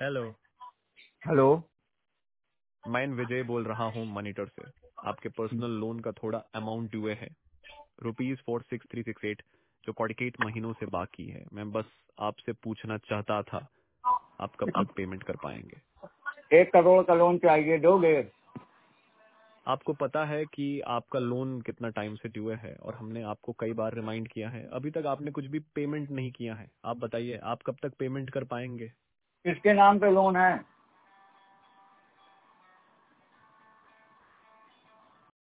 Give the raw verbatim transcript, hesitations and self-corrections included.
Hello. Hello. मैं विजय बोल रहा हूँ मॉनिटर से। आपके पर्सनल लोन का थोड़ा अमाउंट ड्यू है, rupees four six three six eight, जो फोर्टी एट महीनों से बाकी है। मैं बस आपसे पूछना चाहता था, आप कब तक पेमेंट कर पाएंगे? एक करोड़ का लोन चाहिए, दोगे? आपको पता है कि आपका लोन कितना टाइम से ड्यू है, और हमने आपको कई बार रिमाइंड किया है, अभी तक आपने कुछ भी पेमेंट नहीं किया है। आप बताइए, आप कब तक पेमेंट कर पाएंगे? किसके नाम पे लोन है?